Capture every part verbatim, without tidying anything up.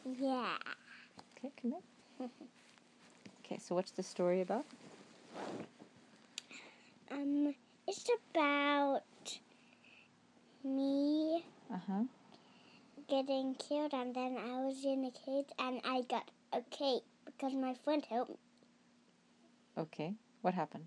Yeah. Okay, come in. Okay, so what's the story about? Um, it's about me Uh-huh. getting killed, and then I was in a cage, and I got a cape because my friend helped me. Okay, what happened?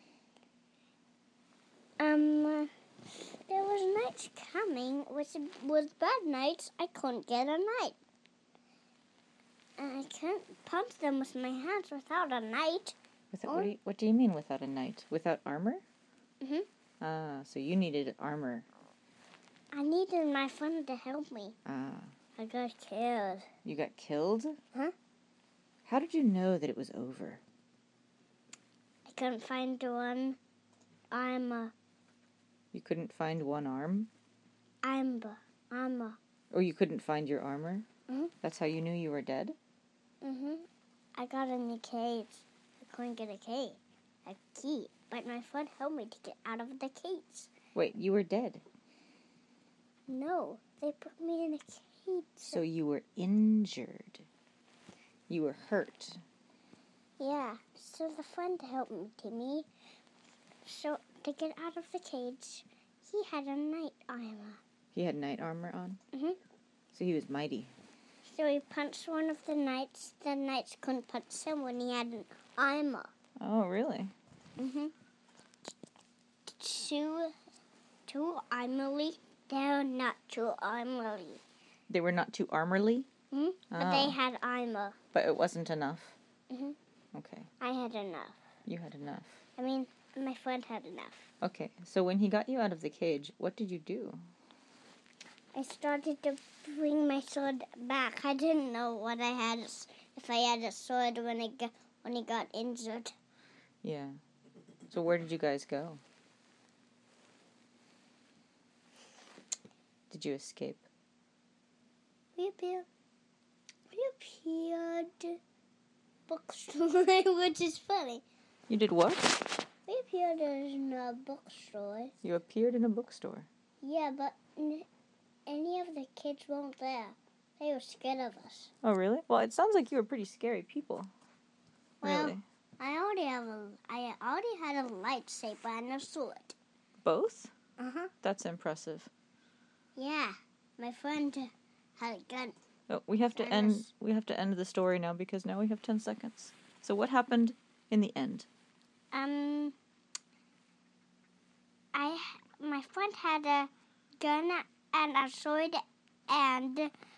Um, there was nights coming, which was bad nights. I couldn't get a night. And I couldn't punch them with my hands without a knight. Without, what, do you, what do you mean without a knight? Without armor? Mm-hmm. Ah, so you needed armor. I needed my friend to help me. Ah. I got killed. You got killed? Huh? How did you know that it was over? I couldn't find one. I'm a... You couldn't find one arm? I'm a... I'm a... Or you couldn't find your armor? Mm-hmm. That's how you knew you were dead? Mm-hmm. I got in the cage. I couldn't get a key. A key. But my friend helped me to get out of the cage. Wait, you were dead? No, they put me in a cage. So you were injured. You were hurt. Yeah, so the friend helped me to me. So to get out of the cage, he had a knight armor. He had knight armor on? Mm-hmm. So he was mighty. So he punched one of the knights. The knights couldn't punch him when he had an armor. Oh, really? Mm-hmm. Too, too armorly. They're not too armorly. They were not too armorly? Mm-hmm. But Oh. they had armor. But it wasn't enough? Mm-hmm. Okay. I had enough. You had enough. I mean, my friend had enough. Okay, so when he got you out of the cage, what did you do? I started to bring my sword back. I didn't know what I had, if I had a sword when I got, when he got injured. Yeah. So where did you guys go? Did you escape? We appeared. We appeared bookstore, which is funny. You did what? We appeared in a bookstore. You appeared in a bookstore. Yeah, but n- any of the kids weren't there. They were scared of us. Oh, really? Well, it sounds like you were pretty scary people. Well, Really? I already have a. I already had a lightsaber and a sword. Both? Uh huh. That's impressive. Yeah, my friend had a gun. Oh, we have to And end. this- We have to end the story now because now we have ten seconds. So what happened in the end? Um, I my friend had a gun and a sword and